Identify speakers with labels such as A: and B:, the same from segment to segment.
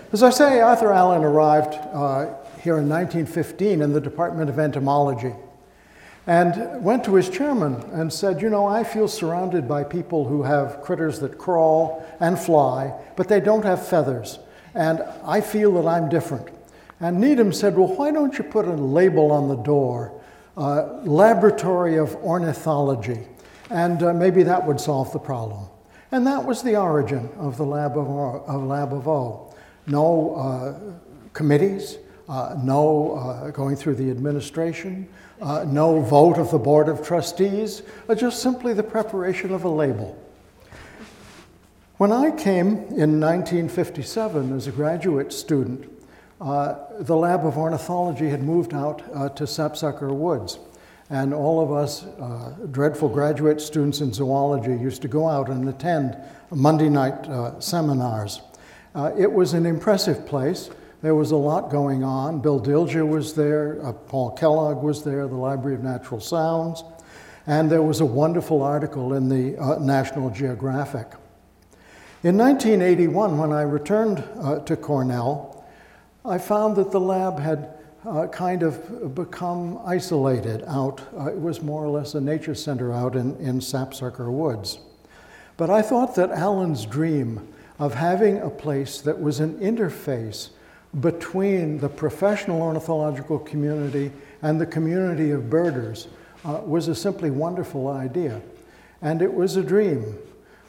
A: As I say, Arthur Allen arrived here in 1915 in the Department of Entomology and went to his chairman and said, you know, I feel surrounded by people who have critters that crawl and fly, but they don't have feathers, and I feel that I'm different. And Needham said, well, why don't you put a label on the door, Laboratory of Ornithology, and maybe that would solve the problem. And that was the origin of the Lab of O. No committees, no going through the administration, no vote of the Board of Trustees, just simply the preparation of a label. When I came in 1957 as a graduate student, the Lab of Ornithology had moved out to Sapsucker Woods. And all of us dreadful graduate students in zoology used to go out and attend Monday night seminars. It was an impressive place. There was a lot going on. Bill Dilger was there, Paul Kellogg was there, the Library of Natural Sounds, and there was a wonderful article in the National Geographic. In 1981, when I returned to Cornell, I found that the lab had kind of become isolated out. It was more or less a nature center out in Sapsucker Woods. But I thought that Allen's dream of having a place that was an interface between the professional ornithological community and the community of birders was a simply wonderful idea. And it was a dream.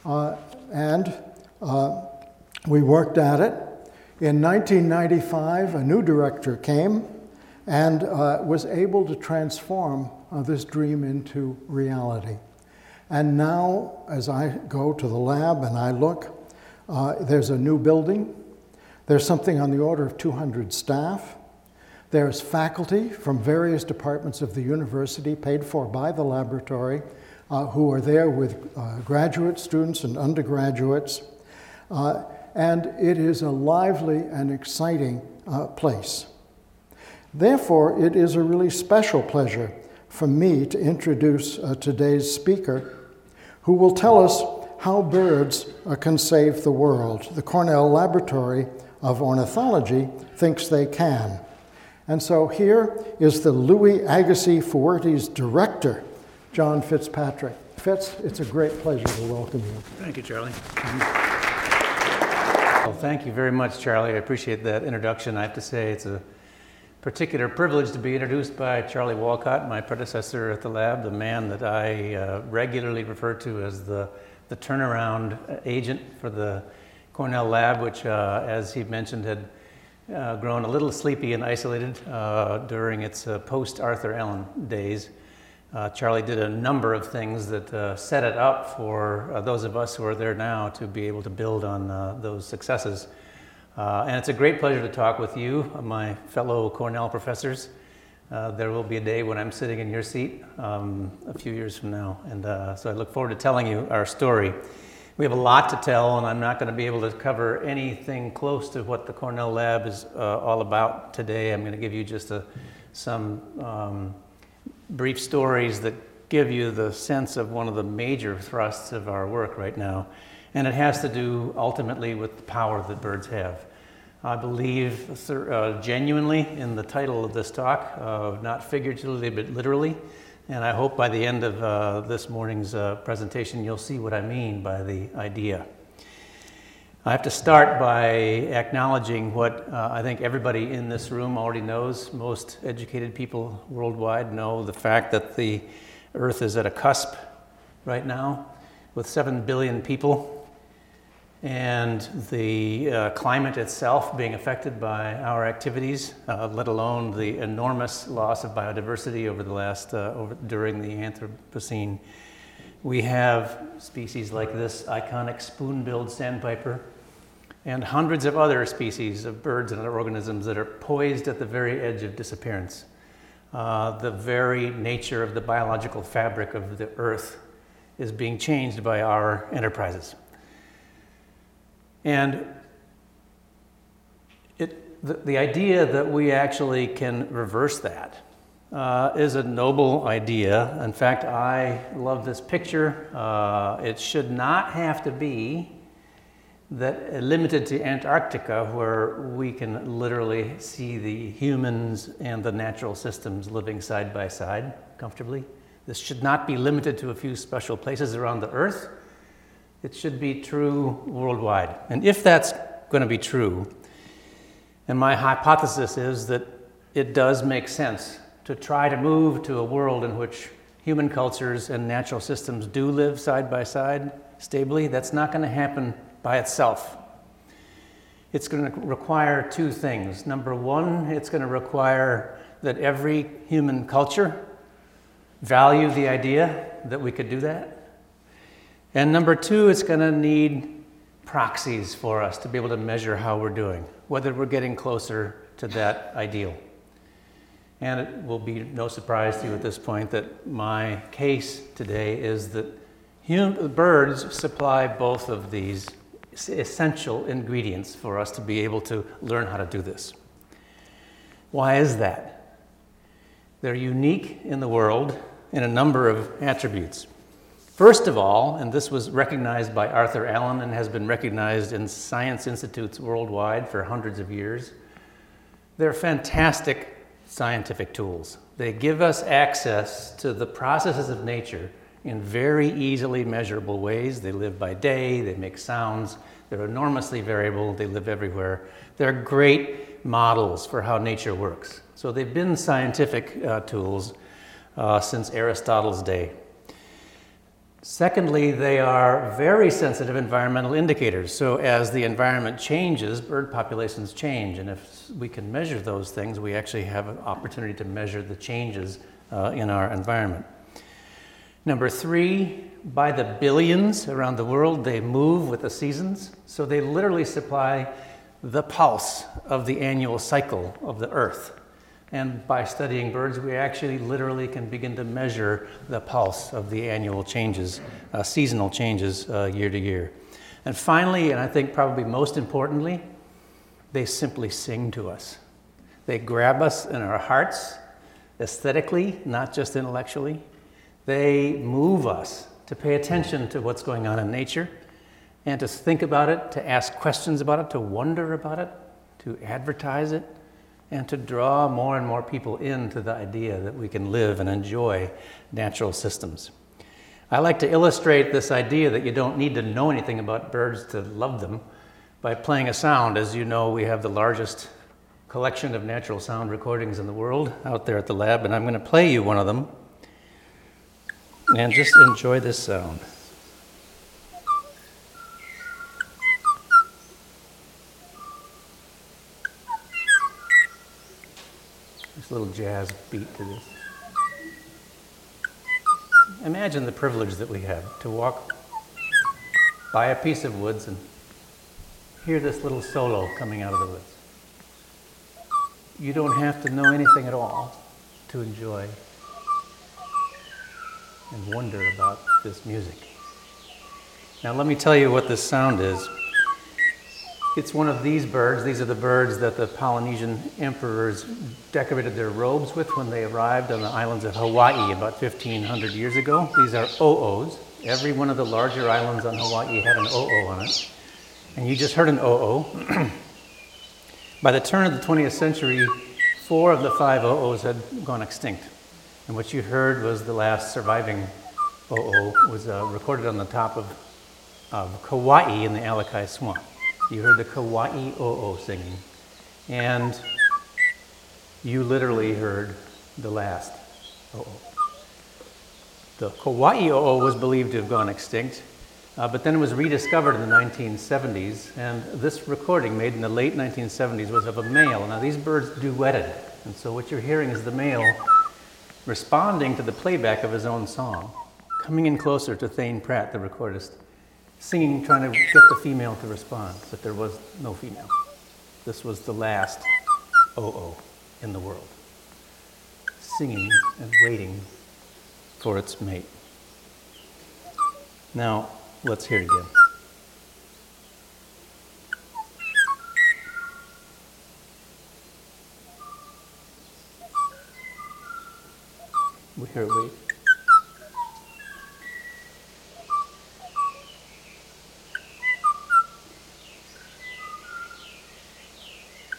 A: We worked at it. In 1995, a new director came and was able to transform this dream into reality. And now, as I go to the lab and I look, there's a new building. There's something on the order of 200 staff. There's faculty from various departments of the university paid for by the laboratory who are there with graduate students and undergraduates. And it is a lively and exciting place. Therefore, it is a really special pleasure for me to introduce today's speaker, who will tell us how birds can save the world. The Cornell Laboratory of Ornithology thinks they can. And so here is the Louis Agassiz Fuertes director, John Fitzpatrick. Fitz, it's a great pleasure to welcome you.
B: Thank you, Charlie. Well, thank you very much, Charlie. I appreciate that introduction. I have to say it's a particular privilege to be introduced by Charlie Walcott, my predecessor at the lab, the man that I regularly refer to as the turnaround agent for the Cornell lab, which, as he mentioned, had grown a little sleepy and isolated during its post-Arthur Allen days. Charlie did a number of things that set it up for those of us who are there now to be able to build on those successes. And it's a great pleasure to talk with you, my fellow Cornell professors. There will be a day when I'm sitting in your seat a few years from now, and so I look forward to telling you our story. We have a lot to tell, and I'm not going to be able to cover anything close to what the Cornell Lab is all about today. I'm going to give you just some brief stories that give you the sense of one of the major thrusts of our work right now, and it has to do ultimately with the power that birds have. I believe genuinely in the title of this talk, not figuratively but literally, and I hope by the end of this morning's presentation you'll see what I mean by the idea. I have to start by acknowledging what I think everybody in this room already knows. Most educated people worldwide know the fact that the Earth is at a cusp right now with 7 billion people, and the climate itself being affected by our activities, let alone the enormous loss of biodiversity over the last during the Anthropocene. We have species like this iconic spoon-billed sandpiper and hundreds of other species of birds and other organisms that are poised at the very edge of disappearance. The very nature of the biological fabric of the Earth is being changed by our enterprises. And the idea that we actually can reverse that is a noble idea. In fact, I love this picture. It should not have to be that limited to Antarctica, where we can literally see the humans and the natural systems living side by side comfortably. This should not be limited to a few special places around the Earth. It should be true worldwide. And if that's going to be true, and my hypothesis is that it does make sense to try to move to a world in which human cultures and natural systems do live side by side stably, that's not going to happen by itself. It's going to require two things. Number one, it's going to require that every human culture value the idea that we could do that. And number two, it's going to need proxies for us to be able to measure how we're doing, whether we're getting closer to that ideal. And it will be no surprise to you at this point that my case today is that birds supply both of these essential ingredients for us to be able to learn how to do this. Why is that? They're unique in the world in a number of attributes. First of all, and this was recognized by Arthur Allen and has been recognized in science institutes worldwide for hundreds of years, they're fantastic scientific tools. They give us access to the processes of nature in very easily measurable ways. They live by day, they make sounds, they're enormously variable, they live everywhere. They're great models for how nature works. So they've been scientific tools since Aristotle's day. Secondly, they are very sensitive environmental indicators. So as the environment changes, bird populations change. And if we can measure those things, we actually have an opportunity to measure the changes in our environment. Number three, by the billions around the world, they move with the seasons. So they literally supply the pulse of the annual cycle of the Earth. And by studying birds, we actually literally can begin to measure the pulse of the annual changes, seasonal changes year to year. And finally, and I think probably most importantly, they simply sing to us. They grab us in our hearts, aesthetically, not just intellectually. They move us to pay attention to what's going on in nature and to think about it, to ask questions about it, to wonder about it, to advertise it, and to draw more and more people into the idea that we can live and enjoy natural systems. I like to illustrate this idea that you don't need to know anything about birds to love them by playing a sound. As you know, we have the largest collection of natural sound recordings in the world out there at the lab, and I'm going to play you one of them. And just enjoy this sound. There's a little jazz beat to this. Imagine the privilege that we have to walk by a piece of woods and hear this little solo coming out of the woods. You don't have to know anything at all to enjoy and wonder about this music. Now let me tell you what this sound is. It's one of these birds. These are the birds that the Polynesian emperors decorated their robes with when they arrived on the islands of Hawaii about 1,500 years ago. These are o'os. Every one of the larger islands on Hawaii had an o'o on it. And you just heard an o'o. By the turn of the 20th century, 4 of the 5 o'os had gone extinct. And what you heard was the last surviving o'o was recorded on the top of Kauai in the Alakai Swamp. You heard the Kauai o'o singing. And you literally heard the last o'o. The Kauai o'o was believed to have gone extinct, but then it was rediscovered in the 1970s. And this recording, made in the late 1970s, was of a male. Now, these birds duetted. And so what you're hearing is the male responding to the playback of his own song, coming in closer to Thane Pratt, the recordist, singing, trying to get the female to respond, but there was no female. This was the last o'o in the world, singing and waiting for its mate. Now, let's hear it again. We hear it wait.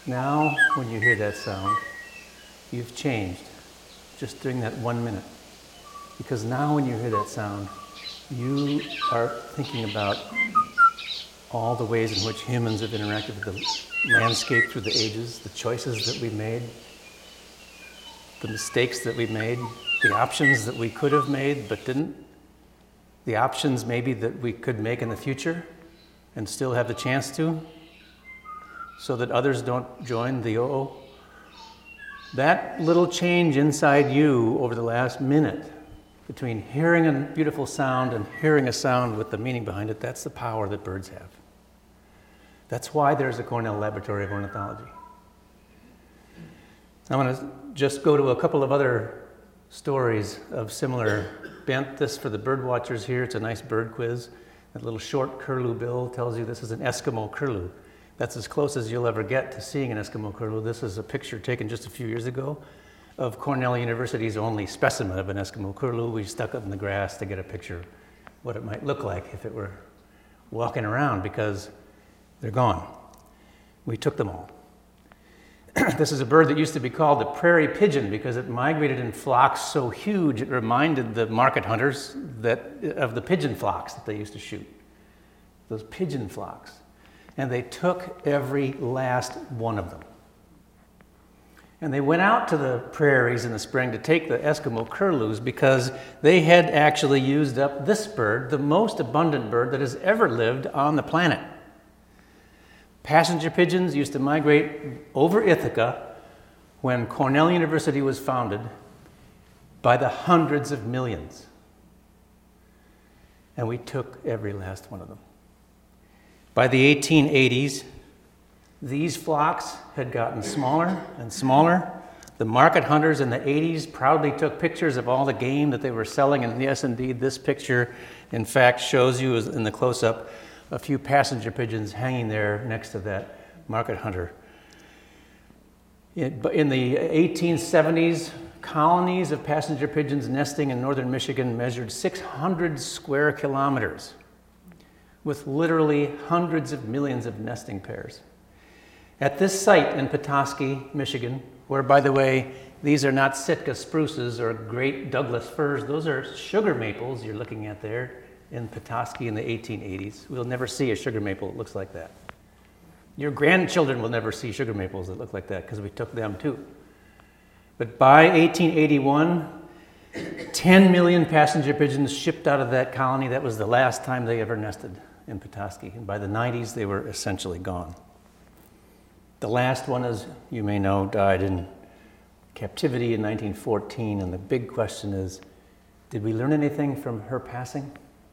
B: Now, when you hear that sound, you've changed just during that 1 minute. Because now when you hear that sound, you are thinking about all the ways in which humans have interacted with the landscape through the ages, the choices that we made, the mistakes that we made, the options that we could have made but didn't, the options maybe that we could make in the future and still have the chance to, so that others don't join the oh. That little change inside you over the last minute between hearing a beautiful sound and hearing a sound with the meaning behind it, that's the power that birds have. That's why there's a Cornell Laboratory of Ornithology. I'm going to just go to a couple of other stories of similar bent. This for the bird watchers here, it's a nice bird quiz. That little short curlew bill tells you this is an Eskimo curlew. That's as close as you'll ever get to seeing an Eskimo curlew. This is a picture taken just a few years ago of Cornell University's only specimen of an Eskimo curlew. We stuck it in the grass to get a picture of what it might look like if it were walking around, because they're gone. We took them all. This is a bird that used to be called the prairie pigeon because it migrated in flocks so huge it reminded the market hunters of the pigeon flocks that they used to shoot. Those pigeon flocks. And they took every last one of them. And they went out to the prairies in the spring to take the Eskimo curlews because they had actually used up this bird, the most abundant bird that has ever lived on the planet. Passenger pigeons used to migrate over Ithaca when Cornell University was founded by the hundreds of millions. And we took every last one of them. By the 1880s, these flocks had gotten smaller and smaller. The market hunters in the 80s proudly took pictures of all the game that they were selling. And yes, indeed, this picture, in fact, shows you in the close-up a few passenger pigeons hanging there next to that market hunter. In the 1870s, colonies of passenger pigeons nesting in northern Michigan measured 600 square kilometers with literally hundreds of millions of nesting pairs. At this site in Petoskey, Michigan, where, by the way, these are not Sitka spruces or great Douglas firs, those are sugar maples you're looking at there in Petoskey in the 1880s. We'll never see a sugar maple that looks like that. Your grandchildren will never see sugar maples that look like that because we took them too. But by 1881, 10 million passenger pigeons shipped out of that colony. That was the last time they ever nested in Petoskey. And by the 90s, they were essentially gone. The last one, as you may know, died in captivity in 1914. And the big question is, did we learn anything from her passing?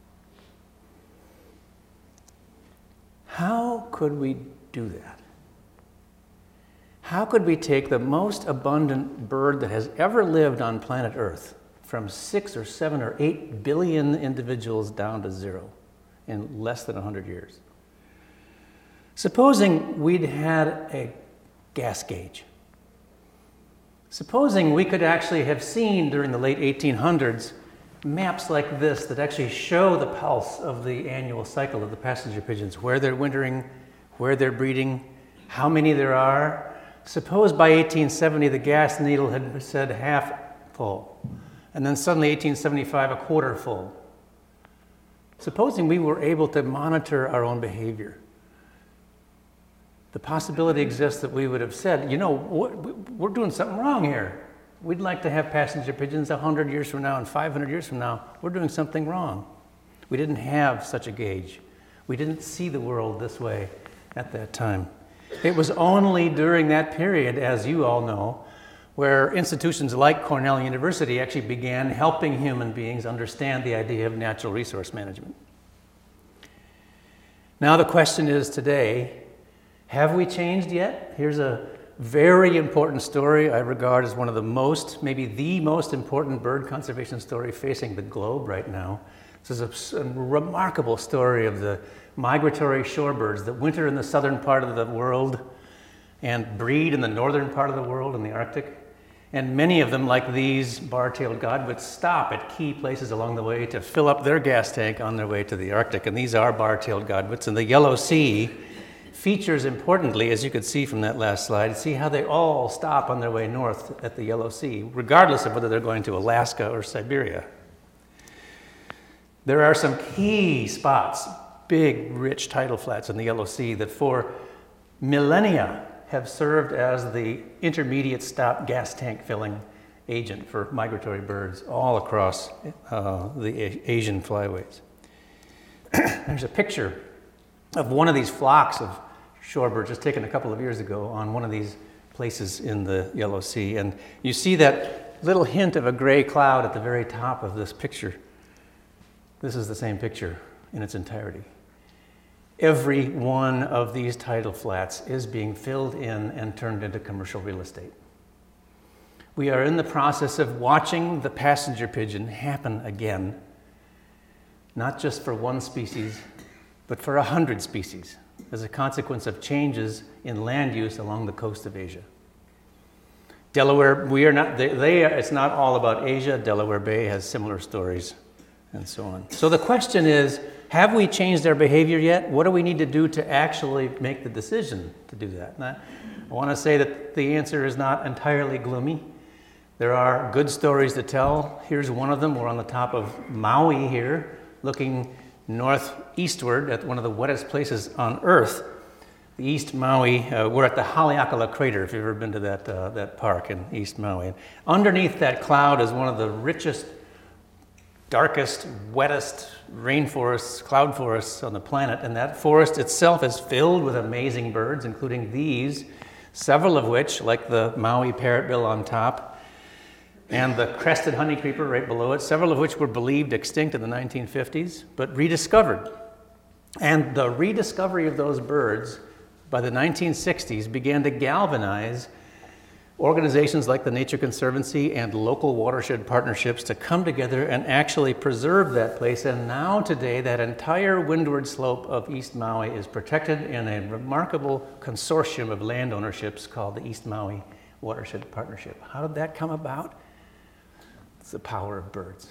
B: How could we do that? How could we take the most abundant bird that has ever lived on planet Earth, from 6 or 7 or 8 billion individuals down to zero in less than 100 years? Supposing we'd had a gas gauge. Supposing we could actually have seen during the late 1800s maps like this that actually show the pulse of the annual cycle of the passenger pigeons, where they're wintering, where they're breeding, how many there are. Suppose by 1870 the gas needle had said half full, and then suddenly 1875 a quarter full. Supposing we were able to monitor our own behavior, the possibility exists that we would have said, you know, we're doing something wrong here. We'd like to have passenger pigeons 100 years from now and 500 years from now. We're doing something wrong. We didn't have such a gauge. We didn't see the world this way at that time. It was only during that period, as you all know, where institutions like Cornell University actually began helping human beings understand the idea of natural resource management. Now the question is today, have we changed yet? Here's a very important story I regard as one of the most, maybe the most important bird conservation story facing the globe right now. This is a remarkable story of the migratory shorebirds that winter in the southern part of the world and breed in the northern part of the world in the Arctic. And many of them, like these bar-tailed godwits, stop at key places along the way to fill up their gas tank on their way to the Arctic. And these are bar-tailed godwits. And the Yellow Sea features importantly, as you could see from that last slide, see how they all stop on their way north at the Yellow Sea, regardless of whether they're going to Alaska or Siberia. There are some key spots, big, rich tidal flats in the Yellow Sea that for millennia have served as the intermediate stop gas tank filling agent for migratory birds all across the Asian flyways. There's a picture of one of these flocks of shorebirds just taken a couple of years ago on one of these places in the Yellow Sea. And you see that little hint of a gray cloud at the very top of this picture. This is the same picture in its entirety. Every one of these tidal flats is being filled in and turned into commercial real estate. We are in the process of watching the passenger pigeon happen again, not just for one species, but for 100 species, as a consequence of changes in land use along the coast of Asia. Delaware, it's not all about Asia. Delaware Bay has similar stories, and so on. So the question is, have we changed our behavior yet? What do we need to do to actually make the decision to do that? And I want to say that the answer is not entirely gloomy. There are good stories to tell. Here's one of them. We're on the top of Maui here, looking northeastward at one of the wettest places on Earth, the East Maui. We're at the Haleakala crater, if you've ever been to that park in East Maui. And underneath that cloud is one of the richest, darkest, wettest rainforests, cloud forests on the planet, and that forest itself is filled with amazing birds, including these, several of which, like the Maui parrotbill on top, and the crested honeycreeper right below it, several of which were believed extinct in the 1950s, but rediscovered. And the rediscovery of those birds by the 1960s began to galvanize organizations like the Nature Conservancy and local watershed partnerships to come together and actually preserve that place. And now today, that entire windward slope of East Maui is protected in a remarkable consortium of land ownerships called the East Maui Watershed Partnership. How did that come about? It's the power of birds.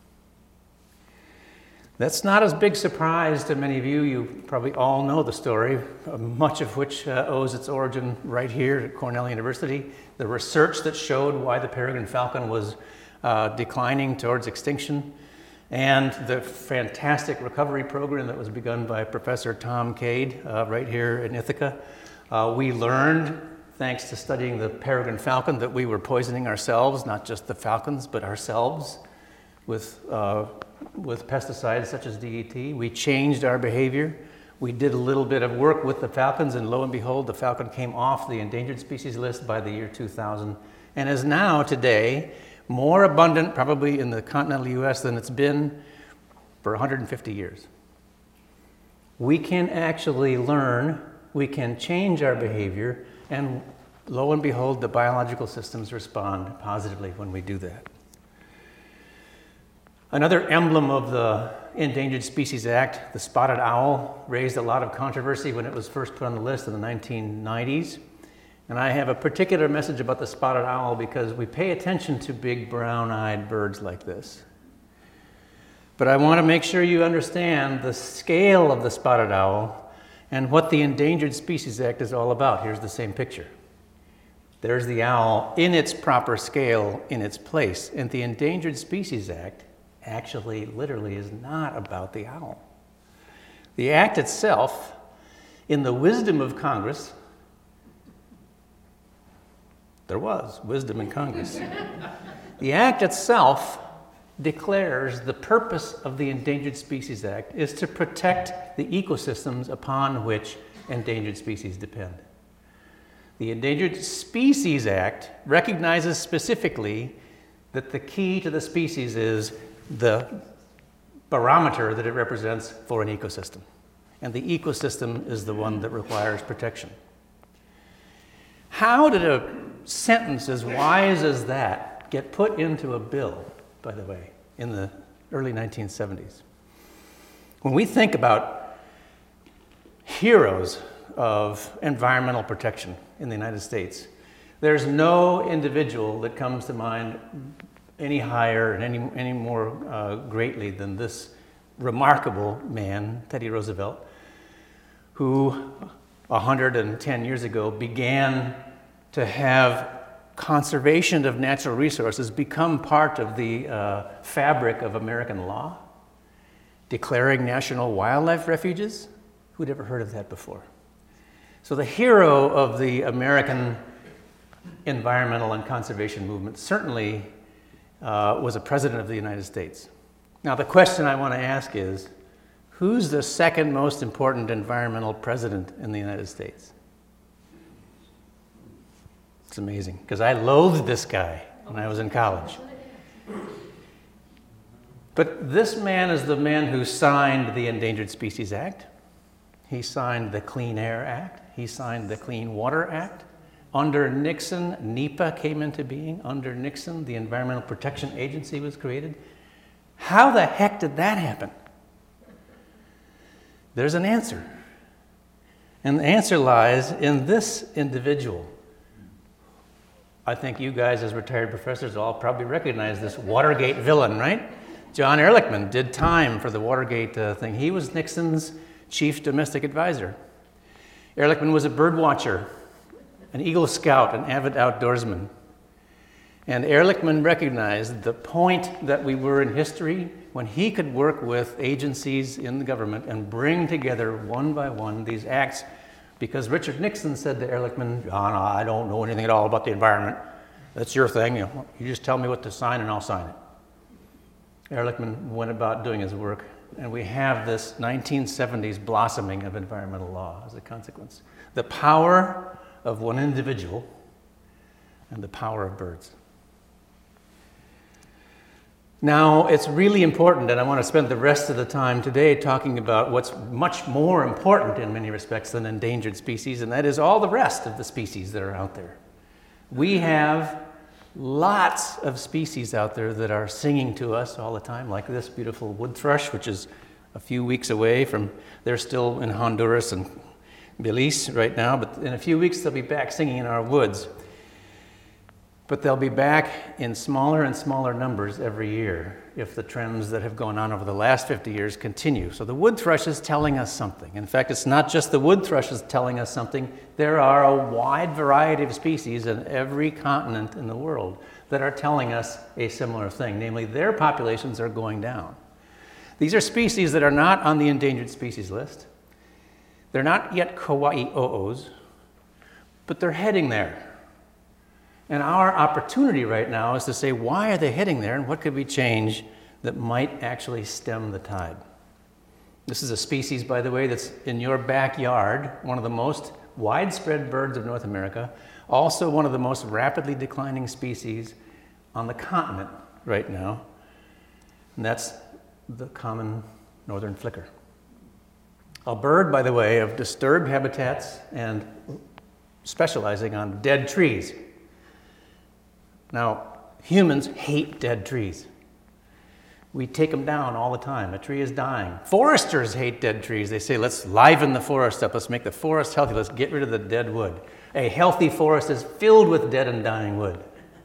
B: That's not a big surprise to many of you. You probably all know the story, much of which owes its origin right here at Cornell University. The research that showed why the peregrine falcon was declining towards extinction, and the fantastic recovery program that was begun by Professor Tom Cade right here in Ithaca. We learned, thanks to studying the peregrine falcon, that we were poisoning ourselves, not just the falcons, but ourselves, with pesticides such as DET. We changed our behavior. We did a little bit of work with the falcons, and lo and behold, the falcon came off the endangered species list by the year 2000, and is now, today, more abundant probably in the continental US than it's been for 150 years. We can actually learn, we can change our behavior, and lo and behold, the biological systems respond positively when we do that. Another emblem of the Endangered Species Act, the spotted owl, raised a lot of controversy when it was first put on the list in the 1990s. And I have a particular message about the spotted owl because we pay attention to big brown-eyed birds like this. But I want to make sure you understand the scale of the spotted owl and what the Endangered Species Act is all about. Here's the same picture. There's the owl in its proper scale, in its place. And the Endangered Species Act actually, literally, is not about the owl. The act itself, in the wisdom of Congress, there was wisdom in Congress. The act itself declares the purpose of the Endangered Species Act is to protect the ecosystems upon which endangered species depend. The Endangered Species Act recognizes specifically that the key to the species is the barometer that it represents for an ecosystem. And the ecosystem is the one that requires protection. How did a sentence as wise as that get put into a bill, by the way, in the early 1970s? When we think about heroes of environmental protection in the United States, there's no individual that comes to mind any higher and any more greatly than this remarkable man, Teddy Roosevelt, who 110 years ago began to have conservation of natural resources become part of the fabric of American law, declaring national wildlife refuges. Who'd ever heard of that before? So the hero of the American environmental and conservation movement certainly was a president of the United States. Now the question I want to ask is, who's the second most important environmental president in the United States? It's amazing, because I loathed this guy when I was in college. But this man is the man who signed the Endangered Species Act. He signed the Clean Air Act. He signed the Clean Water Act. Under Nixon, NEPA came into being. Under Nixon, the Environmental Protection Agency was created. How the heck did that happen? There's an answer. And the answer lies in this individual. I think you guys as retired professors all probably recognize this Watergate villain, right? John Ehrlichman did time for the Watergate thing. He was Nixon's chief domestic advisor. Ehrlichman was a bird watcher, an Eagle Scout, an avid outdoorsman. And Ehrlichman recognized the point that we were in history when he could work with agencies in the government and bring together one by one these acts, because Richard Nixon said to Ehrlichman, "John, I don't know anything at all about the environment. That's your thing. You just tell me what to sign and I'll sign it." Ehrlichman went about doing his work, and we have this 1970s blossoming of environmental law as a consequence. The power of one individual and the power of birds. Now, it's really important, and I want to spend the rest of the time today talking about what's much more important in many respects than endangered species, and that is all the rest of the species that are out there. We have lots of species out there that are singing to us all the time, like this beautiful wood thrush, which is a few weeks away from, they're still in Honduras and Belize right now, but in a few weeks they'll be back singing in our woods. But they'll be back in smaller and smaller numbers every year if the trends that have gone on over the last 50 years continue. So the wood thrush is telling us something. In fact, it's not just the wood thrushes telling us something. There are a wide variety of species in every continent in the world that are telling us a similar thing, namely their populations are going down. These are species that are not on the endangered species list. They're not yet Kauai o'os, but they're heading there. And our opportunity right now is to say, why are they heading there, and what could we change that might actually stem the tide? This is a species, by the way, that's in your backyard, one of the most widespread birds of North America, also one of the most rapidly declining species on the continent right now, and that's the common northern flicker. A bird, by the way, of disturbed habitats and specializing on dead trees. Now, humans hate dead trees. We take them down all the time. A tree is dying. Foresters hate dead trees. They say, let's liven the forest up. Let's make the forest healthy. Let's get rid of the dead wood. A healthy forest is filled with dead and dying wood.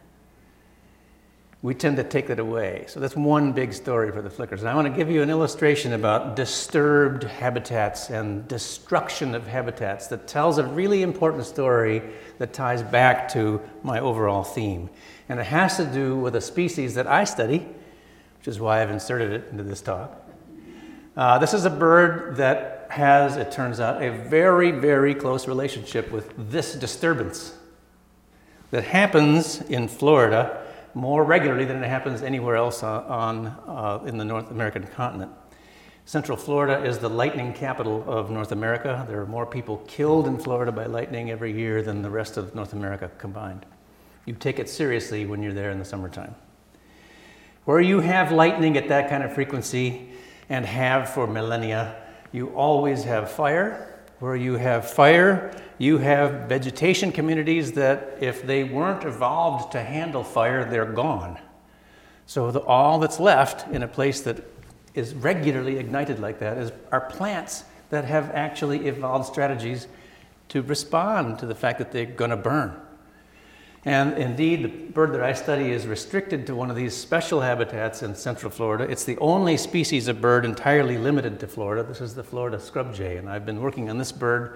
B: We tend to take that away. So that's one big story for the flickers. And I want to give you an illustration about disturbed habitats and destruction of habitats that tells a really important story that ties back to my overall theme. And it has to do with a species that I study, which is why I've inserted it into this talk. This is a bird that has, it turns out, a very, very close relationship with this disturbance that happens in Florida more regularly than it happens anywhere else in the North American continent. Central Florida is the lightning capital of North America. There are more people killed in Florida by lightning every year than the rest of North America combined. You take it seriously when you're there in the summertime. Where you have lightning at that kind of frequency, and have for millennia, you always have fire. Where you have fire, you have vegetation communities that if they weren't evolved to handle fire, they're gone. So all that's left in a place that is regularly ignited like that are plants that have actually evolved strategies to respond to the fact that they're going to burn. And indeed, the bird that I study is restricted to one of these special habitats in Central Florida. It's the only species of bird entirely limited to Florida. This is the Florida scrub jay, and I've been working on this bird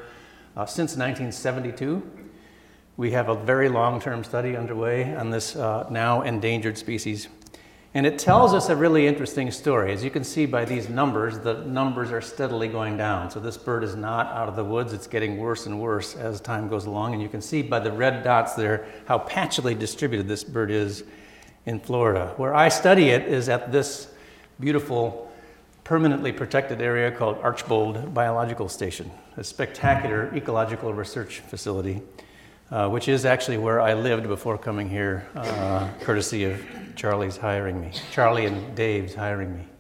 B: since 1972. We have a very long-term study underway on this now endangered species. And it tells us a really interesting story. As you can see by these numbers, the numbers are steadily going down. So this bird is not out of the woods. It's getting worse and worse as time goes along. And you can see by the red dots there how patchily distributed this bird is in Florida. Where I study it is at this beautiful, permanently protected area called Archbold Biological Station, a spectacular ecological research facility, which is actually where I lived before coming here, courtesy of Charlie and Dave's hiring me.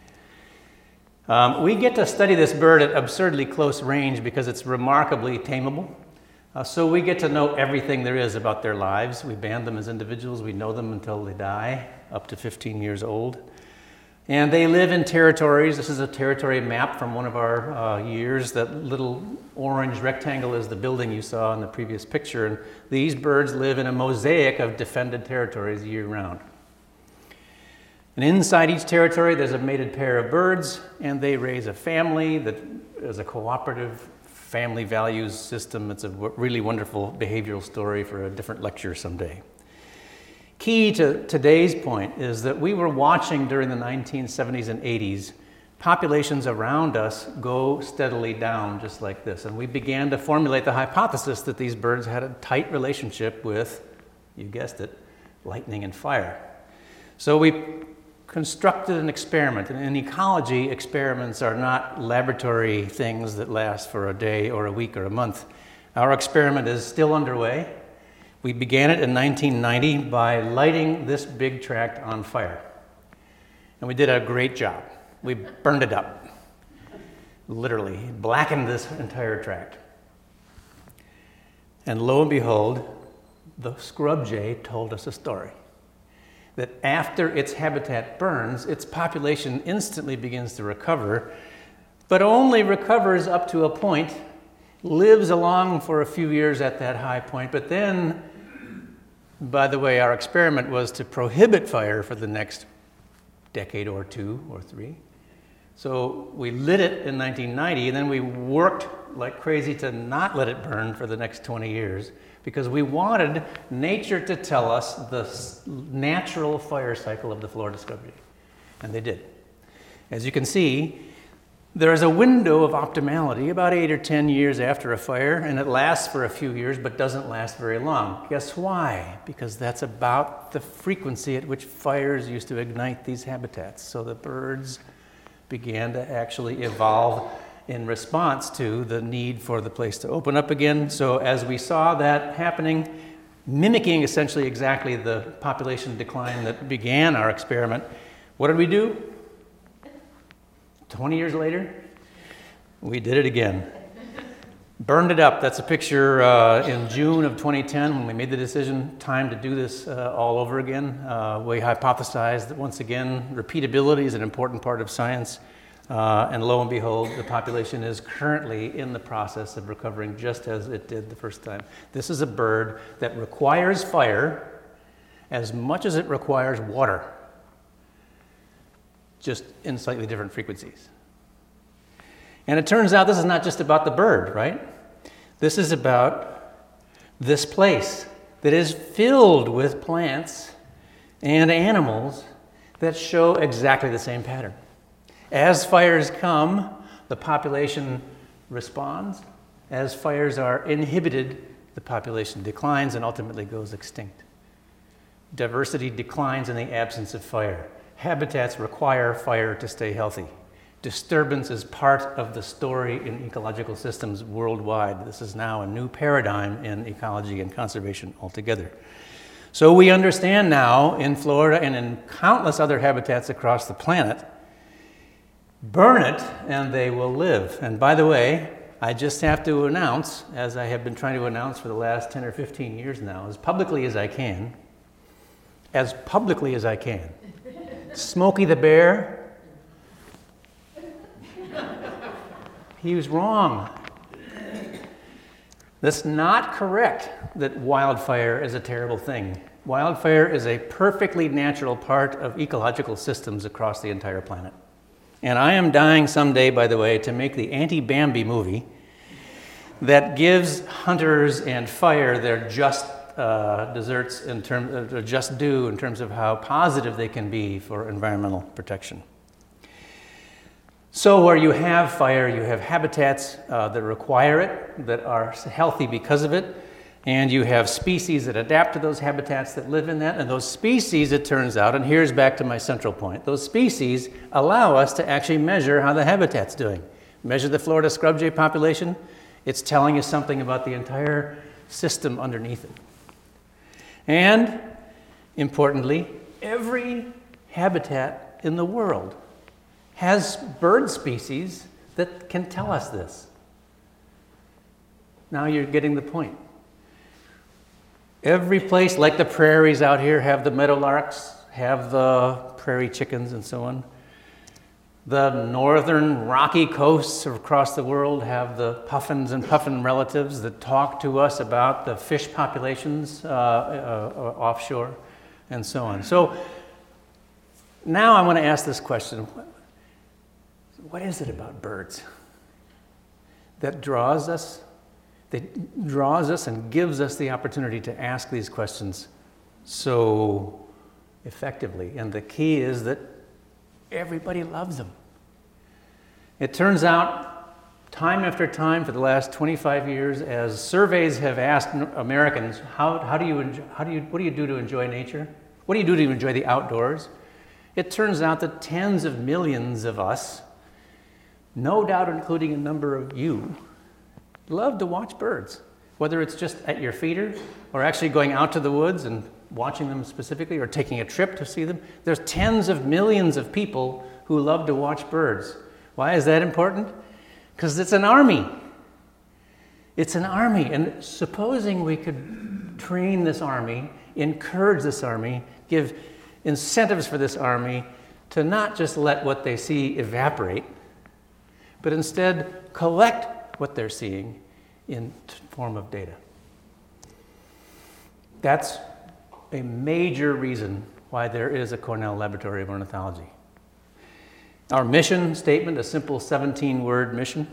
B: We get to study this bird at absurdly close range because it's remarkably tameable. So we get to know everything there is about their lives. We band them as individuals. We know them until they die, up to 15 years old. And they live in territories. This is a territory map from one of our years. That little orange rectangle is the building you saw in the previous picture. And these birds live in a mosaic of defended territories year-round. And inside each territory, there's a mated pair of birds, and they raise a family that is a cooperative family values system. It's a really wonderful behavioral story for a different lecture someday. Key to today's point is that we were watching during the 1970s and 80s populations around us go steadily down just like this. And we began to formulate the hypothesis that these birds had a tight relationship with, you guessed it, lightning and fire. So we constructed an experiment. And in ecology, experiments are not laboratory things that last for a day or a week or a month. Our experiment is still underway. We began it in 1990 by lighting this big tract on fire. And we did a great job. We burned it up, literally, blackened this entire tract. And lo and behold, the scrub jay told us a story. That after its habitat burns, its population instantly begins to recover, but only recovers up to a point, lives along for a few years at that high point, but then, by the way, our experiment was to prohibit fire for the next decade or two or three. So we lit it in 1990, and then we worked like crazy to not let it burn for the next 20 years because we wanted nature to tell us the natural fire cycle of the Florida scrub jay. And they did. As you can see, there is a window of optimality about 8 or 10 years after a fire, and it lasts for a few years but doesn't last very long. Guess why? Because that's about the frequency at which fires used to ignite these habitats. So the birds began to actually evolve in response to the need for the place to open up again. So as we saw that happening, mimicking essentially exactly the population decline that began our experiment, what did we do? 20 years later, we did it again. Burned it up. That's a picture in June of 2010 when we made the decision, time to do this all over again. We hypothesized that once again, repeatability is an important part of science. And lo and behold, the population is currently in the process of recovering just as it did the first time. This is a bird that requires fire as much as it requires water, just in slightly different frequencies. And it turns out this is not just about the bird, right? This is about this place that is filled with plants and animals that show exactly the same pattern. As fires come, the population responds. As fires are inhibited, the population declines and ultimately goes extinct. Diversity declines in the absence of fire. Habitats require fire to stay healthy. Disturbance is part of the story in ecological systems worldwide. This is now a new paradigm in ecology and conservation altogether. So we understand now in Florida and in countless other habitats across the planet, burn it and they will live. And by the way, I just have to announce, as I have been trying to announce for the last 10 or 15 years now, as publicly as I can, Smokey the Bear, he was wrong. That's not correct that wildfire is a terrible thing. Wildfire is a perfectly natural part of ecological systems across the entire planet. And I am dying someday, by the way, to make the anti-Bambi movie that gives hunters and fire their just deserts in terms of just due in terms of how positive they can be for environmental protection. So where you have fire, you have habitats that require it, that are healthy because of it, and you have species that adapt to those habitats that live in that, and those species, it turns out, and here's back to my central point, those species allow us to actually measure how the habitat's doing. Measure the Florida scrub jay population, it's telling you something about the entire system underneath it. And, importantly, every habitat in the world has bird species that can tell us this. Now you're getting the point. Every place, like the prairies out here, have the meadowlarks, have the prairie chickens and so on. The northern rocky coasts across the world have the puffins and puffin relatives that talk to us about the fish populations offshore and so on. So now I want to ask this question. What is it about birds that draws us and gives us the opportunity to ask these questions so effectively? And the key is that everybody loves them. It turns out, time after time for the last 25 years, as surveys have asked Americans, what do you do to enjoy nature? What do you do to enjoy the outdoors? It turns out that tens of millions of us, no doubt including a number of you, love to watch birds, whether it's just at your feeder or actually going out to the woods and watching them specifically or taking a trip to see them. There's tens of millions of people who love to watch birds. Why is that important? Because it's an army. It's an army, and supposing we could train this army, encourage this army, give incentives for this army to not just let what they see evaporate, but instead collect what they're seeing in form of data. That's a major reason why there is a Cornell Laboratory of Ornithology. Our mission statement, a simple 17-word mission: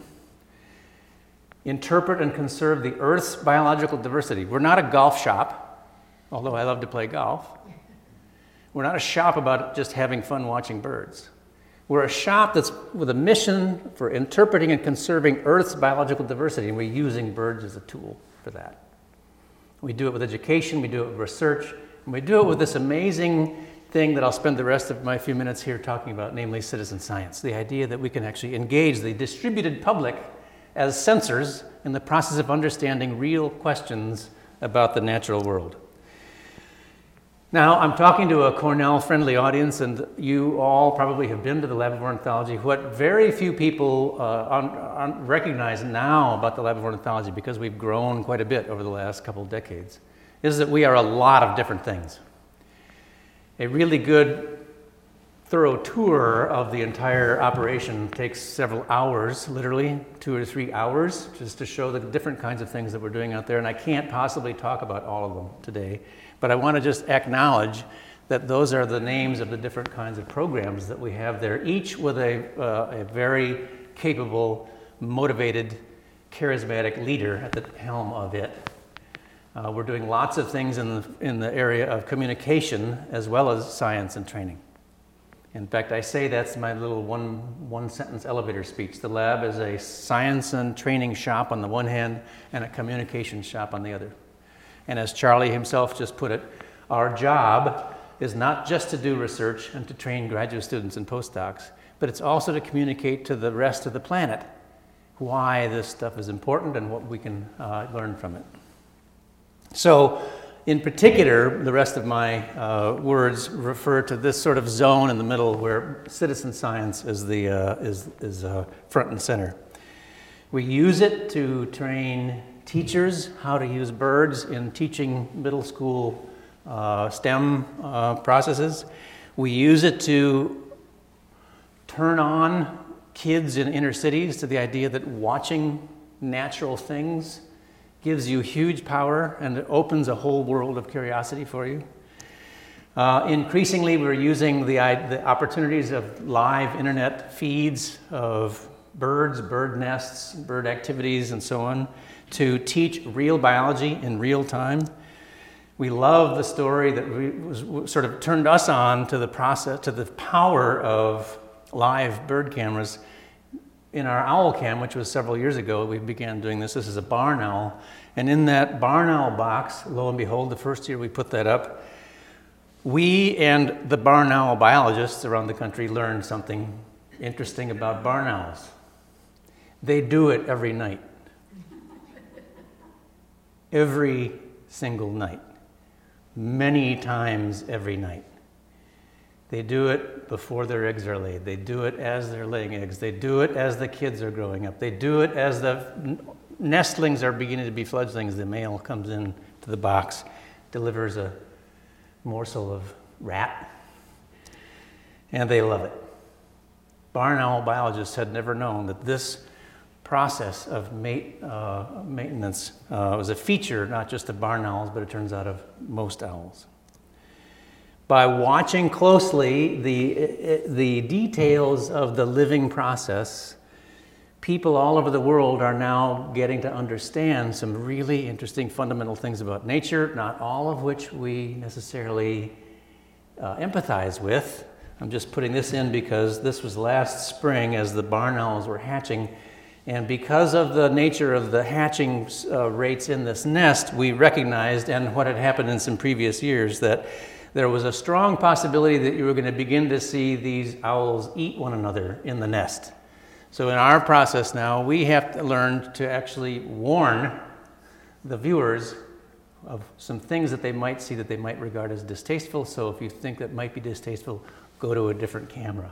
B: interpret and conserve the Earth's biological diversity. We're not a golf shop, although I love to play golf. We're not a shop about just having fun watching birds. We're a shop that's with a mission for interpreting and conserving Earth's biological diversity, and we're using birds as a tool for that. We do it with education, we do it with research, and we do it with this amazing thing that I'll spend the rest of my few minutes here talking about, namely citizen science. The idea that we can actually engage the distributed public as sensors in the process of understanding real questions about the natural world. Now, I'm talking to a Cornell-friendly audience, and you all probably have been to the Lab of Ornithology. What very few people recognize now about the Lab of Ornithology, because we've grown quite a bit over the last couple of decades, is that we are a lot of different things. A really good, thorough tour of the entire operation takes several hours, literally 2 or 3 hours, just to show the different kinds of things that we're doing out there, and I can't possibly talk about all of them today. But I want to just acknowledge that those are the names of the different kinds of programs that we have there, each with a very capable, motivated, charismatic leader at the helm of it. We're doing lots of things in the area of communication as well as science and training. In fact, I say that's my little one-sentence elevator speech. The lab is a science and training shop on the one hand and a communication shop on the other. And as Charlie himself just put it, our job is not just to do research and to train graduate students and postdocs, but it's also to communicate to the rest of the planet why this stuff is important and what we can learn from it. So, in particular, the rest of my words refer to this sort of zone in the middle where citizen science is front and center. We use it to train teachers how to use birds in teaching middle school STEM processes. We use it to turn on kids in inner cities to the idea that watching natural things gives you huge power and it opens a whole world of curiosity for you. Increasingly, we're using the opportunities of live internet feeds of birds, bird nests, bird activities, and so on, to teach real biology in real time. We love the story that was sort of turned us on to the process, to the power of live bird cameras. In our owl cam, which was several years ago, we began doing this. This is a barn owl. And in that barn owl box, lo and behold, the first year we put that up, we and the barn owl biologists around the country learned something interesting about barn owls. They do it every night. Every single night. Many times every night. They do it before their eggs are laid. They do it as they're laying eggs. They do it as the kids are growing up. They do it as the nestlings are beginning to be fledglings. The male comes in to the box, delivers a morsel of rat, and they love it. Barn owl biologists had never known that this process of maintenance was a feature not just of barn owls, but it turns out of most owls. By watching closely the details of the living process, people all over the world are now getting to understand some really interesting fundamental things about nature, not all of which we necessarily empathize with. I'm just putting this in because this was last spring as the barn owls were hatching. And because of the nature of the hatching rates in this nest, we recognized, and what had happened in some previous years, that there was a strong possibility that you were going to begin to see these owls eat one another in the nest. So in our process now, we have to learn to actually warn the viewers of some things that they might see that they might regard as distasteful. So if you think that might be distasteful, go to a different camera.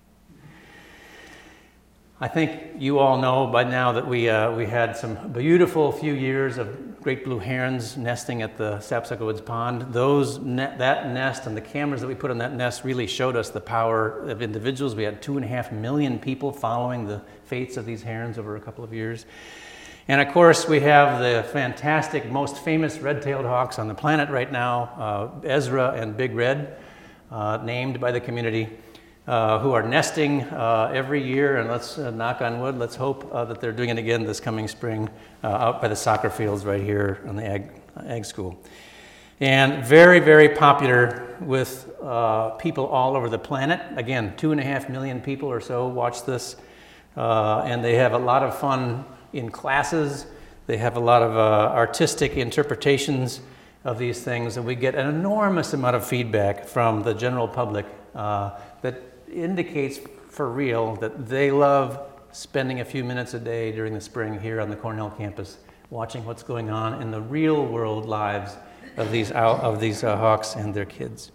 B: I think you all know by now that we had some beautiful few years of great blue herons nesting at the Sapsucker Woods Pond. That nest and the cameras that we put on that nest really showed us the power of individuals. We had 2.5 million people following the fates of these herons over a couple of years. And of course, we have the fantastic, most famous red-tailed hawks on the planet right now, Ezra and Big Red, named by the community. Who are nesting every year, and let's knock on wood, let's hope that they're doing it again this coming spring out by the soccer fields right here on the ag school. And very, very popular with people all over the planet. Again, 2.5 million people or so watch this, and they have a lot of fun in classes. They have a lot of artistic interpretations of these things, and we get an enormous amount of feedback from the general public that indicates for real that they love spending a few minutes a day during the spring here on the Cornell campus watching what's going on in the real world lives of these hawks and their kids.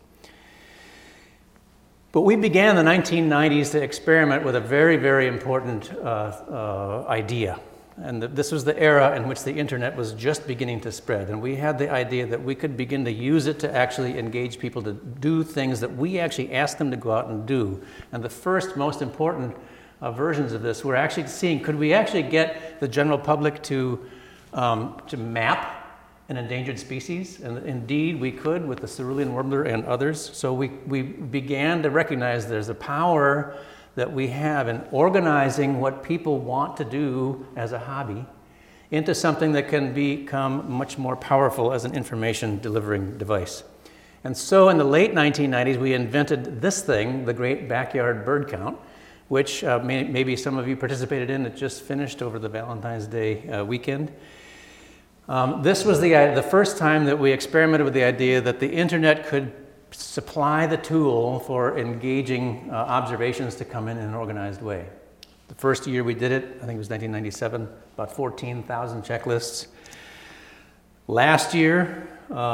B: But we began in the 1990s to experiment with a very, very important idea. And this was the era in which the internet was just beginning to spread. And we had the idea that we could begin to use it to actually engage people to do things that we actually asked them to go out and do. And the first most important versions of this were actually seeing, could we actually get the general public to map an endangered species? And indeed we could with the cerulean warbler and others. So we began to recognize there's a power that we have in organizing what people want to do as a hobby into something that can become much more powerful as an information delivering device. And so in the late 1990s, we invented this thing, the Great Backyard Bird Count, which maybe some of you participated in. It just finished over the Valentine's Day weekend. This was the first time that we experimented with the idea that the internet could supply the tool for engaging observations to come in an organized way. The first year we did it, I think it was 1997, about 14,000 checklists. Last year,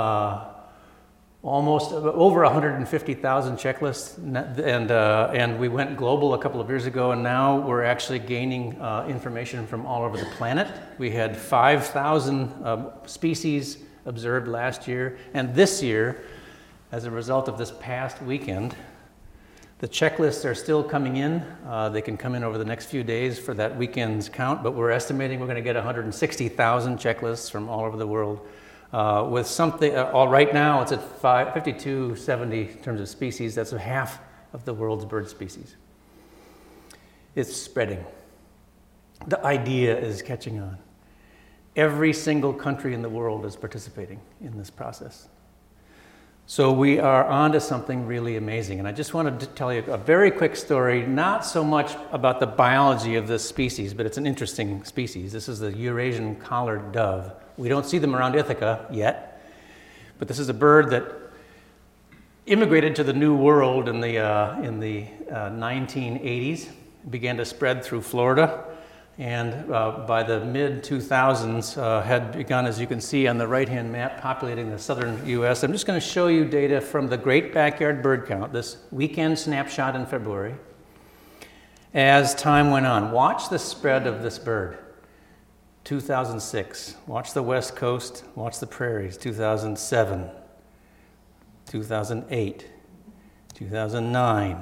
B: almost over 150,000 checklists, and we went global a couple of years ago, and now we're actually gaining information from all over the planet. We had 5,000 species observed last year, and this year, as a result of this past weekend, the checklists are still coming in. They can come in over the next few days for that weekend's count, but we're estimating we're going to get 160,000 checklists from all over the world. With something, right now it's at 5270 in terms of species. That's half of the world's bird species. It's spreading. The idea is catching on. Every single country in the world is participating in this process. So we are onto something really amazing. And I just wanted to tell you a very quick story, not so much about the biology of this species, but it's an interesting species. This is the Eurasian collared dove. We don't see them around Ithaca yet, but this is a bird that immigrated to the New World in the 1980s, began to spread through Florida, and by the mid-2000s had begun, as you can see on the right-hand map, populating the southern U.S. I'm just going to show you data from the Great Backyard Bird Count, this weekend snapshot in February, as time went on. Watch the spread of this bird. 2006, watch the West Coast, watch the prairies. 2007, 2008, 2009,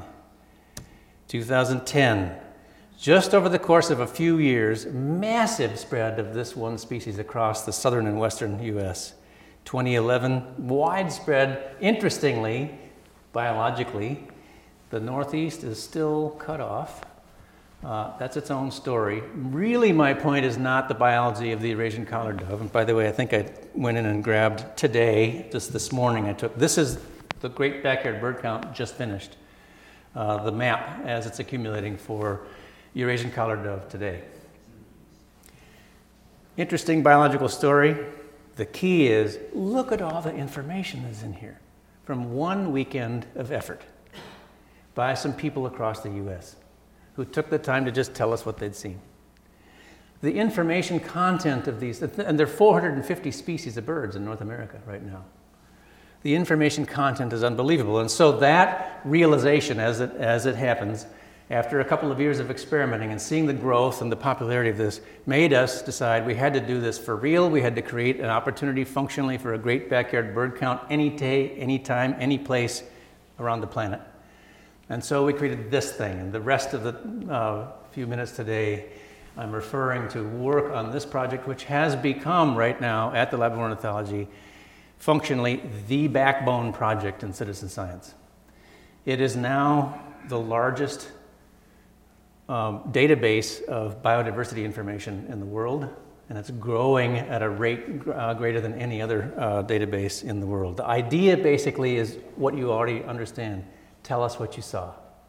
B: 2010. Just over the course of a few years, massive spread of this one species across the southern and western U.S. 2011, widespread. Interestingly, biologically, the Northeast is still cut off. That's its own story. Really, my point is not the biology of the Eurasian collared dove. And by the way, I think I went in and grabbed today, just this morning, this is the Great Backyard Bird Count just finished, the map as it's accumulating for Eurasian collared dove today. Interesting biological story. The key is, look at all the information that's in here from one weekend of effort by some people across the U.S. who took the time to just tell us what they'd seen. The information content of these, and there are 450 species of birds in North America right now. The information content is unbelievable. And so that realization, as it happens, after a couple of years of experimenting and seeing the growth and the popularity of this, made us decide we had to do this for real. We had to create an opportunity functionally for a Great Backyard Bird Count any day, any time, any place around the planet. And so we created this thing. And the rest of the few minutes today, I'm referring to work on this project, which has become right now at the Lab of Ornithology functionally the backbone project in citizen science. It is now the largest database of biodiversity information in the world, and it's growing at a rate greater than any other database in the world. The idea basically is what you already understand. Tell us what you saw.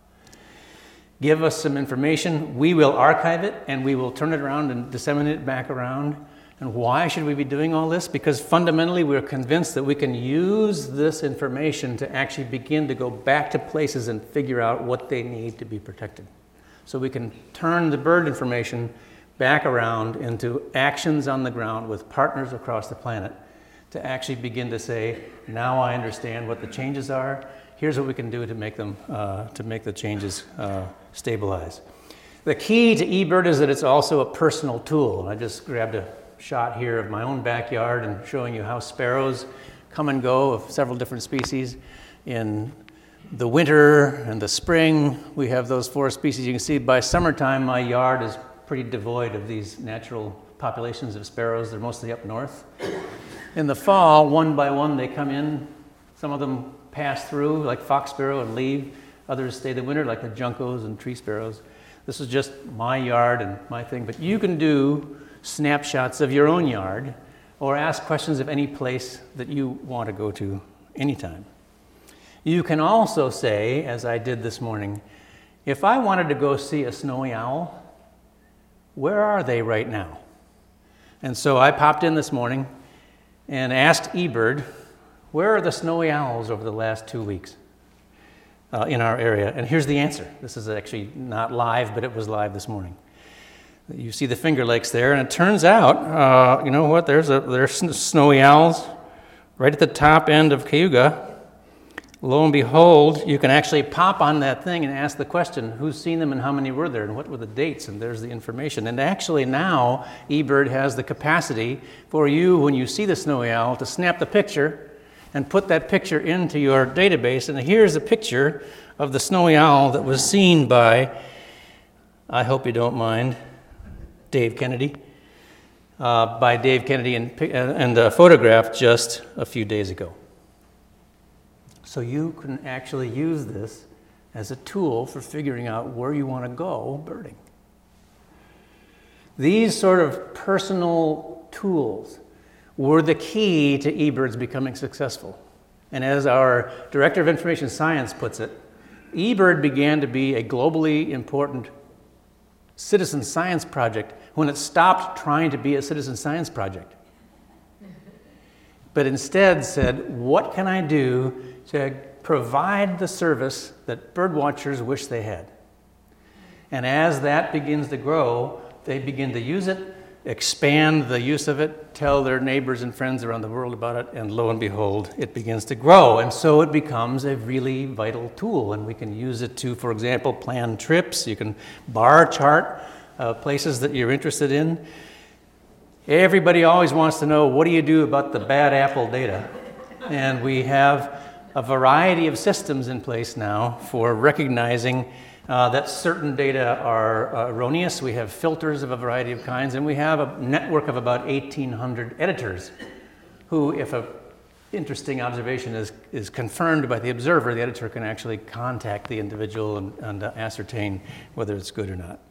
B: Give us some information. We will archive it, and we will turn it around and disseminate it back around. And why should we be doing all this? Because fundamentally we're convinced that we can use this information to actually begin to go back to places and figure out what they need to be protected. So we can turn the bird information back around into actions on the ground with partners across the planet to actually begin to say, now I understand what the changes are. Here's what we can do to make them, to make the changes stabilize. The key to eBird is that it's also a personal tool. I just grabbed a shot here of my own backyard and showing you how sparrows come and go of several different species. In the winter and the spring, we have those 4 species. You can see by summertime, my yard is pretty devoid of these natural populations of sparrows. They're mostly up north. In the fall, one by one, they come in. Some of them pass through, like fox sparrow, and leave. Others stay the winter, like the juncos and tree sparrows. This is just my yard and my thing, but you can do snapshots of your own yard or ask questions of any place that you want to go to anytime. You can also say, as I did this morning, if I wanted to go see a snowy owl, where are they right now? And so I popped in this morning and asked eBird, where are the snowy owls over the last 2 weeks in our area? And here's the answer. This is actually not live, but it was live this morning. You see the Finger Lakes there, and it turns out, you know what, there's snowy owls right at the top end of Cayuga. Lo and behold, you can actually pop on that thing and ask the question, who's seen them and how many were there and what were the dates? And there's the information. And actually now, eBird has the capacity for you, when you see the snowy owl, to snap the picture and put that picture into your database. And here's a picture of the snowy owl that was seen by, I hope you don't mind, Dave Kennedy. By Dave Kennedy and photographed just a few days ago. So you can actually use this as a tool for figuring out where you want to go birding. These sort of personal tools were the key to eBirds becoming successful. And as our Director of Information Science puts it, eBird began to be a globally important citizen science project when it stopped trying to be a citizen science project, but instead said, what can I do to provide the service that bird watchers wish they had? And as that begins to grow, they begin to use it, expand the use of it, tell their neighbors and friends around the world about it, and lo and behold, it begins to grow. And so it becomes a really vital tool, and we can use it to, for example, plan trips. You can bar chart places that you're interested in. Everybody always wants to know, what do you do about the bad apple data? And we have a variety of systems in place now for recognizing that certain data are erroneous. We have filters of a variety of kinds, and we have a network of about 1,800 editors who, if an interesting observation is confirmed by the observer, the editor can actually contact the individual and ascertain whether it's good or not.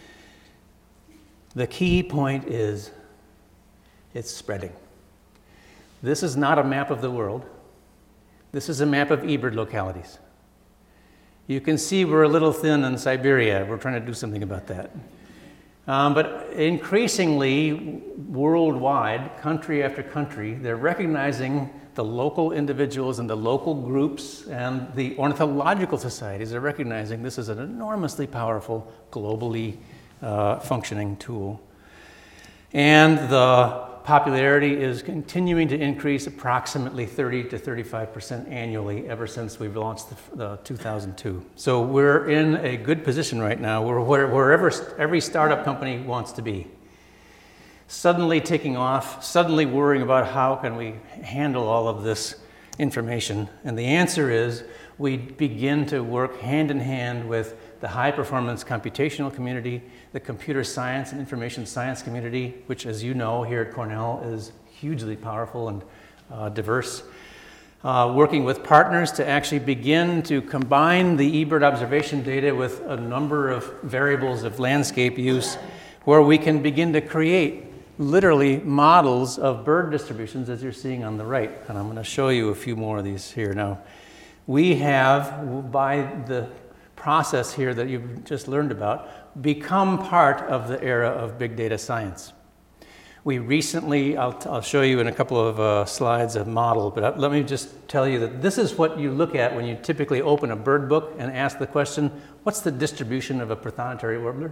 B: The key point is it's spreading. This is not a map of the world. This is a map of eBird localities. You can see we're a little thin in Siberia. We're trying to do something about that. But increasingly, worldwide, country after country, they're recognizing the local individuals and the local groups, and the ornithological societies are recognizing this is an enormously powerful, globally functioning tool. And the popularity is continuing to increase approximately 30 to 35% annually ever since we've launched the 2002. So we're in a good position right now. We're wherever every startup company wants to be. Suddenly taking off, suddenly worrying about how can we handle all of this information. And the answer is we begin to work hand in hand with the high-performance computational community, the computer science and information science community, which, as you know, here at Cornell is hugely powerful and diverse. Working with partners to actually begin to combine the eBird observation data with a number of variables of landscape use, where we can begin to create literally models of bird distributions, as you're seeing on the right. And I'm going to show you a few more of these here. Now, we have, by the process here that you've just learned about, become part of the era of big data science. We recently, I'll show you in a couple of slides a model, but let me just tell you that this is what you look at when you typically open a bird book and ask the question, what's the distribution of a prothonotary warbler?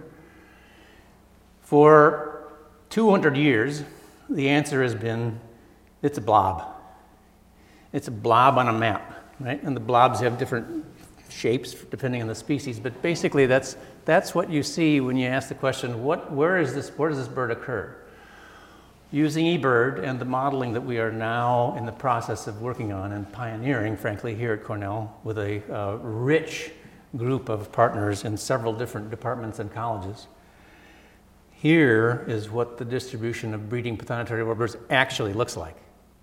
B: For 200 years, the answer has been, it's a blob. It's a blob on a map, right? And the blobs have different shapes depending on the species, but basically that's what you see when you ask the question, where does this bird occur? Using eBird and the modeling that we are now in the process of working on and pioneering, frankly, here at Cornell with a rich group of partners in several different departments and colleges. Here is what the distribution of breeding prothonotary warblers actually looks like.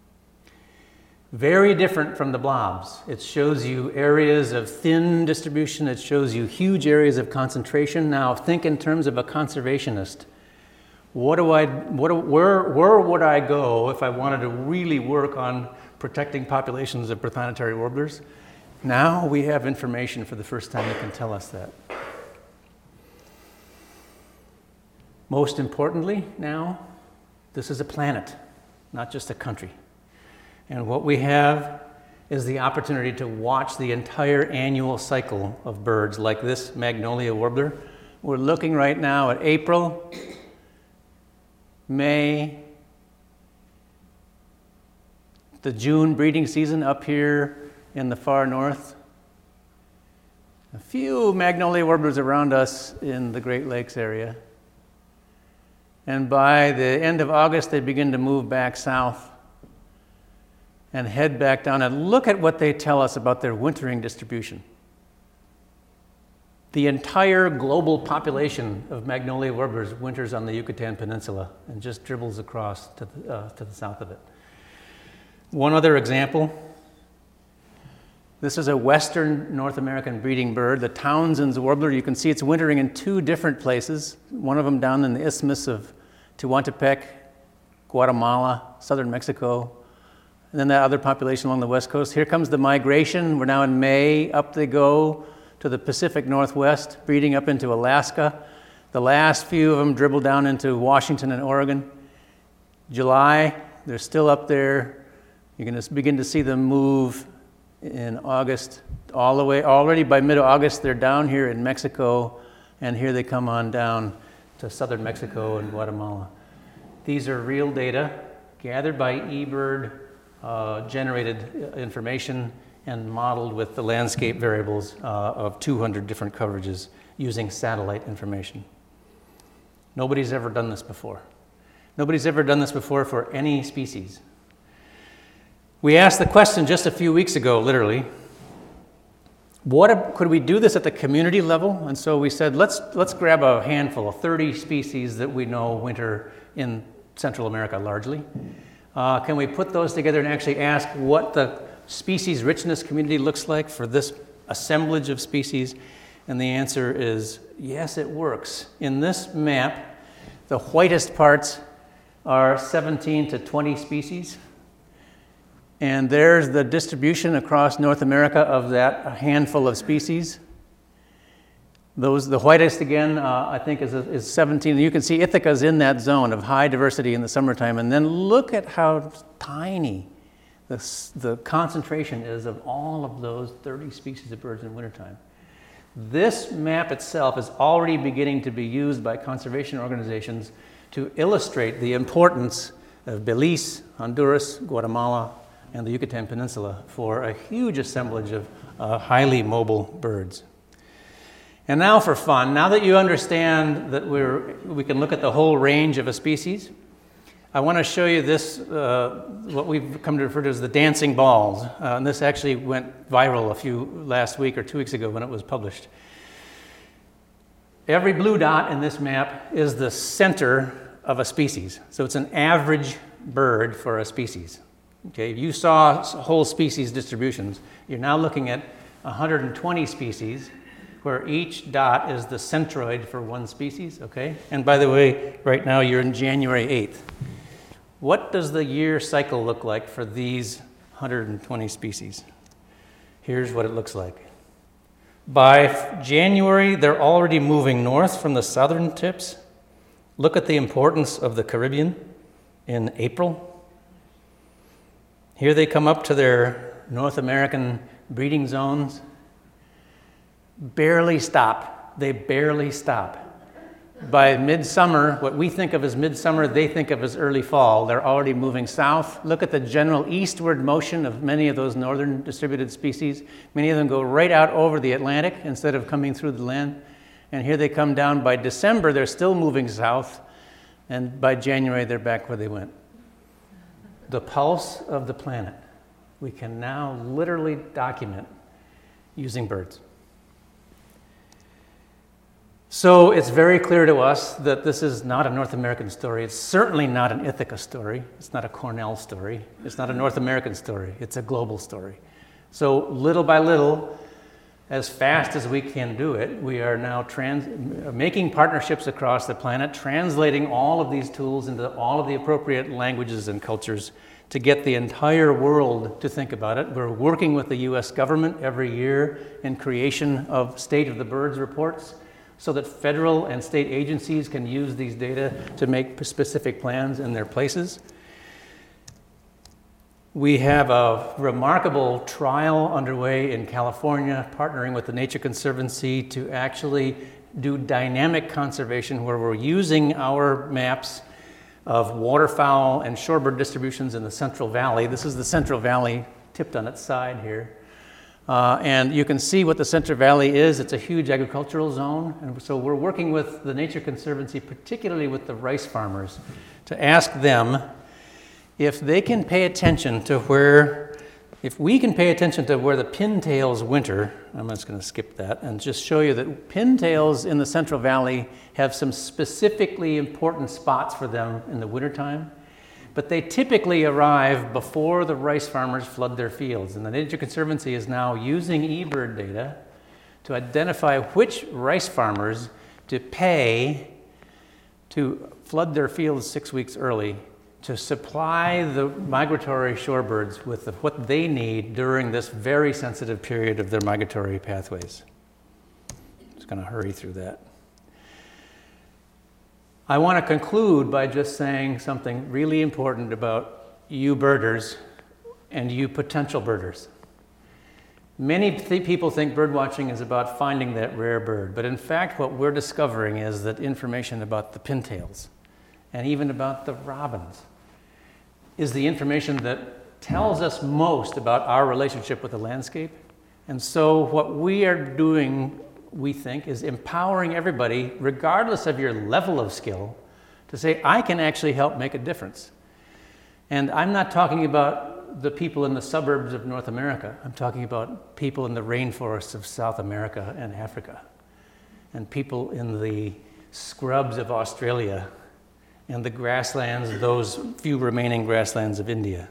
B: Very different from the blobs. It shows you areas of thin distribution. It shows you huge areas of concentration. Now think in terms of a conservationist. Where would I go if I wanted to really work on protecting populations of prothonotary warblers? Now we have information for the first time that can tell us that. Most importantly now, this is a planet, not just a country. And what we have is the opportunity to watch the entire annual cycle of birds like this magnolia warbler. We're looking right now at April, May, the June breeding season up here in the far north. A few magnolia warblers around us in the Great Lakes area. And by the end of August, they begin to move back south and head back down, and look at what they tell us about their wintering distribution. The entire global population of magnolia warblers winters on the Yucatan Peninsula and just dribbles across to the south of it. One other example. This is a western North American breeding bird, the Townsend's warbler. You can see it's wintering in two different places, one of them down in the Isthmus of Tehuantepec, Guatemala, southern Mexico, and then that other population along the west coast. Here comes the migration. We're now in May. Up they go to the Pacific Northwest, breeding up into Alaska. The last few of them dribble down into Washington and Oregon. July, they're still up there. You're going to begin to see them move in August all the way. Already by mid-August, they're down here in Mexico, and here they come on down to southern Mexico and Guatemala. These are real data gathered by eBird, generated information, and modeled with the landscape variables of 200 different coverages using satellite information. Nobody's ever done this before. Nobody's ever done this before for any species. We asked the question just a few weeks ago, literally, could we do this at the community level? And so we said, let's grab a handful of 30 species that we know winter in Central America largely. Can we put those together and actually ask what the species richness community looks like for this assemblage of species? And the answer is yes, it works. In this map, the whitest parts are 17 to 20 species. And there's the distribution across North America of that handful of species. The whitest, again, I think is 17. You can see Ithaca's in that zone of high diversity in the summertime. And then look at how tiny the concentration is of all of those 30 species of birds in wintertime. This map itself is already beginning to be used by conservation organizations to illustrate the importance of Belize, Honduras, Guatemala, and the Yucatan Peninsula for a huge assemblage of highly mobile birds. And now for fun, now that you understand that we can look at the whole range of a species, I want to show you this, what we've come to refer to as the dancing balls. And this actually went viral last week or 2 weeks ago when it was published. Every blue dot in this map is the center of a species. So it's an average bird for a species. Okay, if you saw whole species distributions, you're now looking at 120 species where each dot is the centroid for one species, okay? And by the way, right now you're in January 8th. What does the year cycle look like for these 120 species? Here's what it looks like. By January, they're already moving north from the southern tips. Look at the importance of the Caribbean in April. Here they come up to their North American breeding zones. Barely stop. They barely stop. By midsummer, what we think of as midsummer, they think of as early fall. They're already moving south. Look at the general eastward motion of many of those northern distributed species. Many of them go right out over the Atlantic instead of coming through the land. And here they come down. By December, they're still moving south. And by January, they're back where they went. The pulse of the planet we can now literally document using birds. So it's very clear to us that this is not a North American story. It's certainly not an Ithaca story. It's not a Cornell story. It's not a North American story. It's a global story. So little by little, as fast as we can do it, we are now making partnerships across the planet, translating all of these tools into all of the appropriate languages and cultures to get the entire world to think about it. We're working with the US government every year in creation of State of the Birds reports so that federal and state agencies can use these data to make specific plans in their places. We have a remarkable trial underway in California, partnering with the Nature Conservancy to actually do dynamic conservation where we're using our maps of waterfowl and shorebird distributions in the Central Valley. This is the Central Valley tipped on its side here. And you can see what the Central Valley is. It's a huge agricultural zone. And so we're working with the Nature Conservancy, particularly with the rice farmers, to ask them if they can pay attention to if we can pay attention to where the pintails winter. I'm just going to skip that and just show you that pintails in the Central Valley have some specifically important spots for them in the wintertime. But they typically arrive before the rice farmers flood their fields. And the Nature Conservancy is now using eBird data to identify which rice farmers to pay to flood their fields 6 weeks early to supply the migratory shorebirds with what they need during this very sensitive period of their migratory pathways. Just going to hurry through that. I want to conclude by just saying something really important about you birders and you potential birders. Many people think birdwatching is about finding that rare bird, but in fact what we're discovering is that information about the pintails and even about the robins is the information that tells us most about our relationship with the landscape. And so what we are doing, we think, is empowering everybody, regardless of your level of skill, to say, I can actually help make a difference. And I'm not talking about the people in the suburbs of North America. I'm talking about people in the rainforests of South America and Africa, and people in the scrubs of Australia, and the grasslands, those few remaining grasslands of India.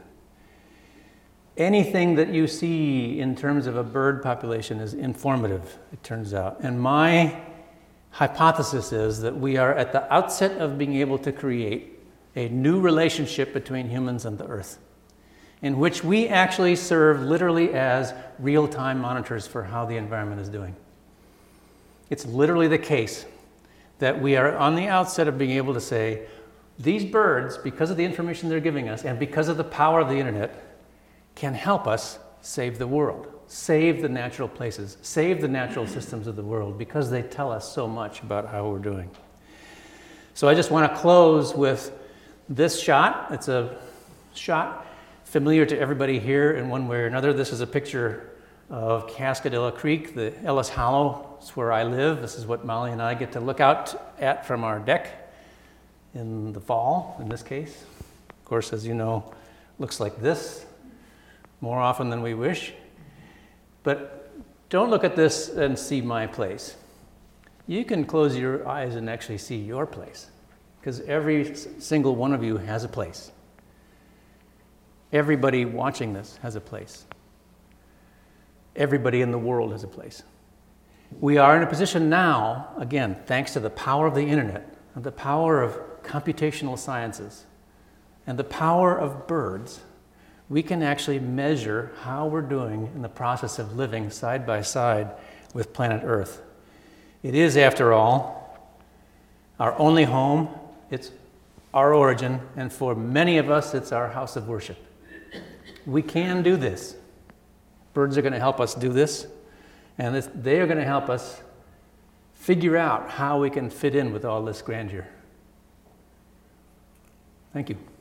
B: Anything that you see in terms of a bird population is informative, it turns out. And my hypothesis is that we are at the outset of being able to create a new relationship between humans and the earth, in which we actually serve literally as real-time monitors for how the environment is doing. It's literally the case that we are on the outset of being able to say, these birds, because of the information they're giving us and because of the power of the internet, can help us save the world, save the natural places, save the natural systems of the world, because they tell us so much about how we're doing. So I just want to close with this shot. It's a shot familiar to everybody here in one way or another. This is a picture of Cascadilla Creek, the Ellis Hollow. It's where I live. This is what Molly and I get to look out at from our deck in the fall, in this case. Of course, as you know, looks like this more often than we wish. But don't look at this and see my place. You can close your eyes and actually see your place, because every single one of you has a place. Everybody watching this has a place. Everybody in the world has a place. We are in a position now, again, thanks to the power of the internet, and the power of computational sciences, and the power of birds, we can actually measure how we're doing in the process of living side by side with planet Earth. It is, after all, our only home. It's our origin, and for many of us, it's our house of worship. We can do this. Birds are going to help us do this, and they are going to help us figure out how we can fit in with all this grandeur. Thank you.